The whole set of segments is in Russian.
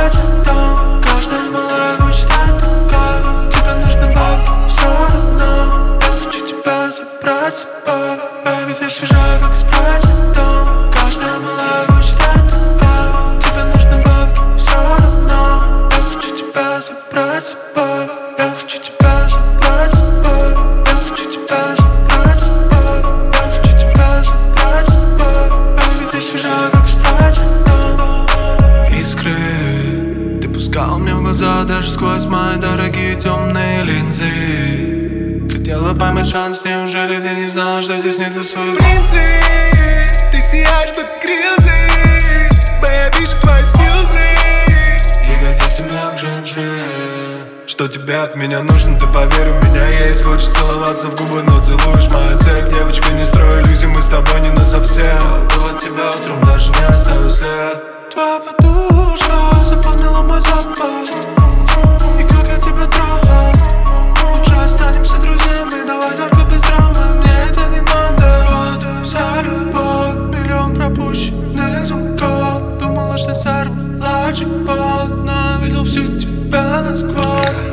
спать дом. Каждая малая хочет стать другой. Тебе нужны бабки, все равно я хочу тебя забрать с собой. Baby, ты свежая, как спать дом. Каждая малая хочет стать другой. Тебе нужны бабки, все равно я хочу тебя забрать с собой. Я хочу тебя забрать с собой. Я хочу тебя забрать с собой. Я хочу тебя забрать с собой. Baby, ты свежая, как спать дом. Искры ты пускал мне в глаза даже сквозь мои дорогие темные линзы. Хотела поймать шанс, неужели ты не знала, что здесь не тусуют принцы? Ты сияешь под крилзы, я вижу твои скилзы. Ягодицы как джинсы. Что тебе от меня нужно, ты поверь, у меня есть. Хочешь целоваться в губы, но целуешь мою цель. Девочка, не строй иллюзий, мы с тобой не насовсем. Было тебя утром, даже не оставил след. Твоя подушка запомнила мой запах. И как я тебя трогал. Лучше останемся друзьями, давай только без драмы. Мне это не надо. Вот вся любовь, миллион пропущенных звонков. Думала, что сорвала джекпот, но видел всю тебя насквозь.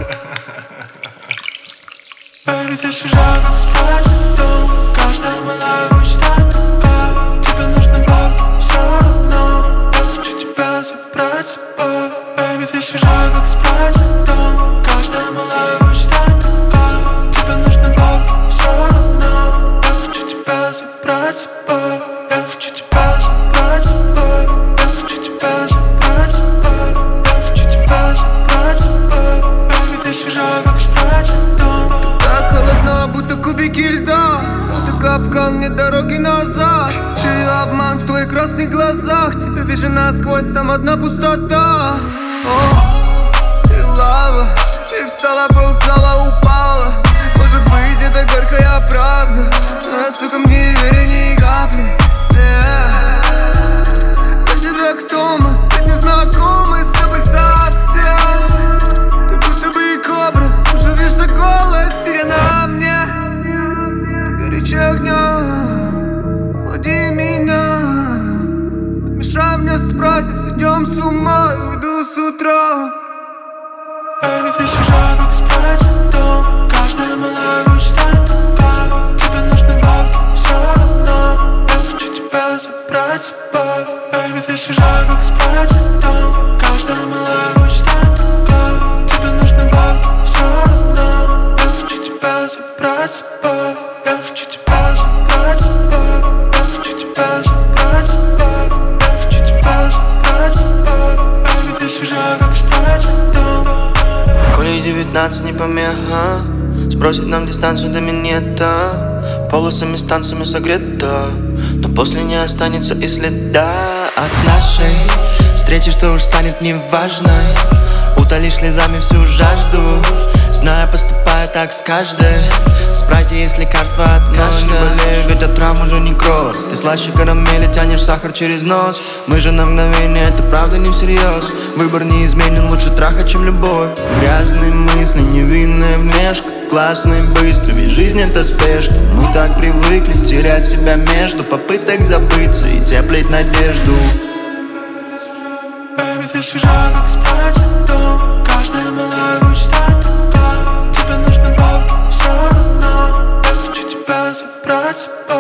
Baby, ты свежая, как спать дом. Каждая малая хочет стать другой. Тебе нужны бабки, все равно я хочу тебя забрать с собой. Baby, ты свежая, как спать дом. Каждая малая хочет стать другой. Тебе нужны бабки, все равно я хочу тебя забрать с собой. Я хочу тебя забрать с собой. Я хочу тебя забрать с собой. Я хочу тебя забрать с собой. Baby, ты свежая, как спать дом. Так холодно, будто кубики льда. Это капкан, мне дороги назад. Чей обман в твоих красных глазах. Тебя вижу насквозь, там одна пустота. Ты лава, ты встала, ползала, упала. Может быть, это горькая правда, но я, сука, мне не верю ни капли. Для тебя кто мы? Ведь не знакомы с тобой совсем. Ты будто бы и кобра, живешь голос, сидя на мне. Ты горячее огня, охлади меня. Мешай мне спать, сойдем с ума и уйду с утра. Baby, ты свежая, как спать дом. Каждая малая хочет стать другой. Тебе нужны бабки, все равно я хочу тебя забрать с собой. Baby, ты свежая, как спать дом. Каждая малая хочет стать другой. Тебе нужны бабки, все равно я хочу тебя забрать с собой. Я хочу тебя забрать с собой. Я хочу тебя забрать с собой. Я хочу тебя забрать с собой. Baby, ты свежая, как спать дом. Коли 19 не помеха, сбросить нам дистанцию до минета. Полосами станциями согрета, но после не останется и следа от нашей встречи, что уж станет неважной. Утолишь слезами всю жажду, зная, поступая так с каждой. В спрайте есть лекарство от кашля. Не болею, ведь от травм уже не кровь. Ты слаще карамели, тянешь сахар через нос. Мы же на мгновение, это правда не всерьез. Выбор не изменен, лучше трахать, чем любовь. Грязные мысли, невинная внешка. Классный, быстрый, ведь жизнь это спешка. Мы так привыкли терять себя между попыток забыться и теплить надежду. Baby, ты свежая, как спать дом. Каждая малая хочет стать другой. Тебе нужны бабки, все равно я хочу тебя забрать с собой.